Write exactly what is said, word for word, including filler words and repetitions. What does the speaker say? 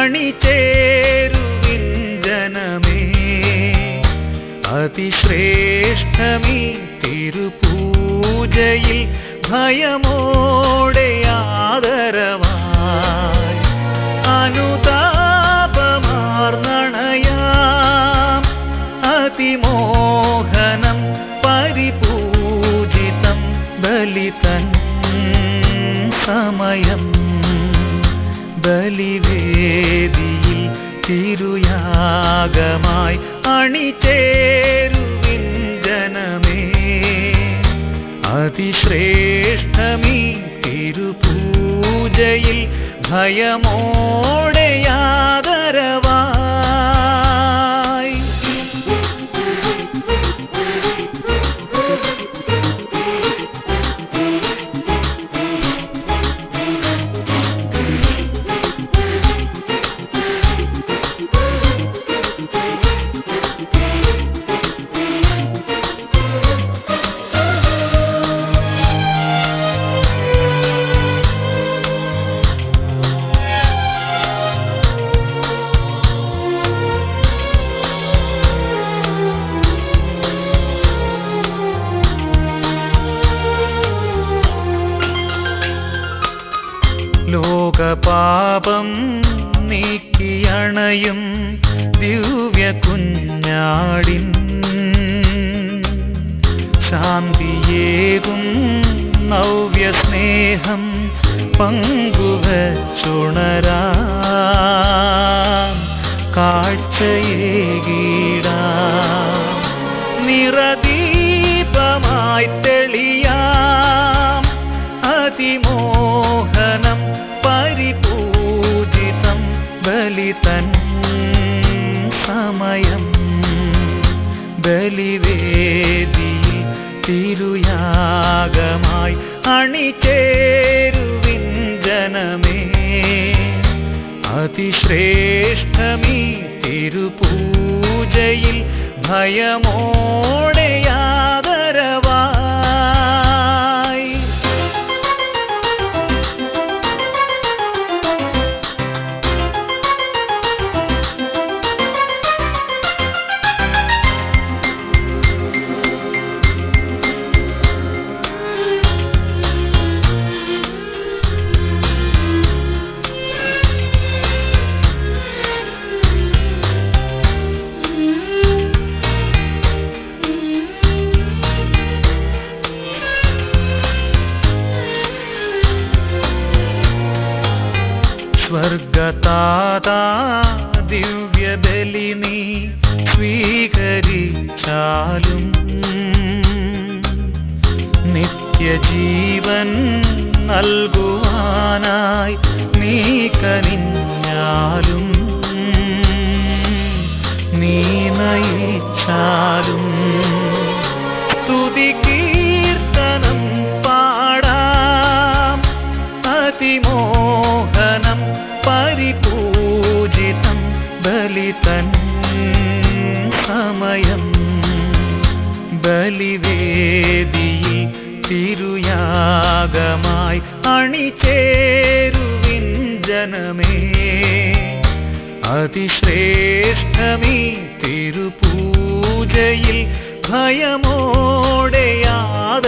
അണിചേരുവിൻ ജനമേ. അതിശ്രേഷ്ഠമീ തിരുപൂജയിൽ ഭയമോടെ ആദരവായി അനുതാപമാർന്നണയാം അതിമോഹനം പരിപൂജിതം ബലിതൻ സമയം. ബലിവേദിയിൽ തിരുയാഗമായി അണിചേരുവിൻ ജനമേ. അതിശ്രേഷ്ഠമീ തിരുപൂജയിൽ ഭയമോടെ ആദരവായി ലോകപാപം നീക്കിയണയും ദിവ്യ കുഞ്ഞാടിൻ ശാന്തിയേകും നവ്യസ്നേഹം പങ്കുവച്ചുണരാം കാഴ്ചയേകീടാം. നിറദീപമായി തെളിയാം അതിമോഹനം പരിപൂജിതം ബലിതൻ സമയം. ബലിവേദിയിൽ തിരുയാഗമായി അണിചേരുവിൻ ജനമേ. അതിശ്രേഷ്ഠമീ തിരുപൂജയിൽ ഭയമോടെ ആദരവായി സ്വർഗതാതാ ദിവ്യബലി നീ സ്വീകരിച്ചാലും നിത്യജീവൻ നൽകുവാനായി നീ കനിഞ്ഞാലും നീ നയിച്ചാലും സ്തുതി കീർത്തനം പാടാം അതിമോഹനം പരിപൂജിതം ബലിതൻ സമയം. ബലിവേദിയിൽ തിരുയാഗമായി അണിചേരുവിൻ ജനമേ. അതിശ്രേഷ്ഠമീ തിരുപൂജയിൽ ഭയമോടെ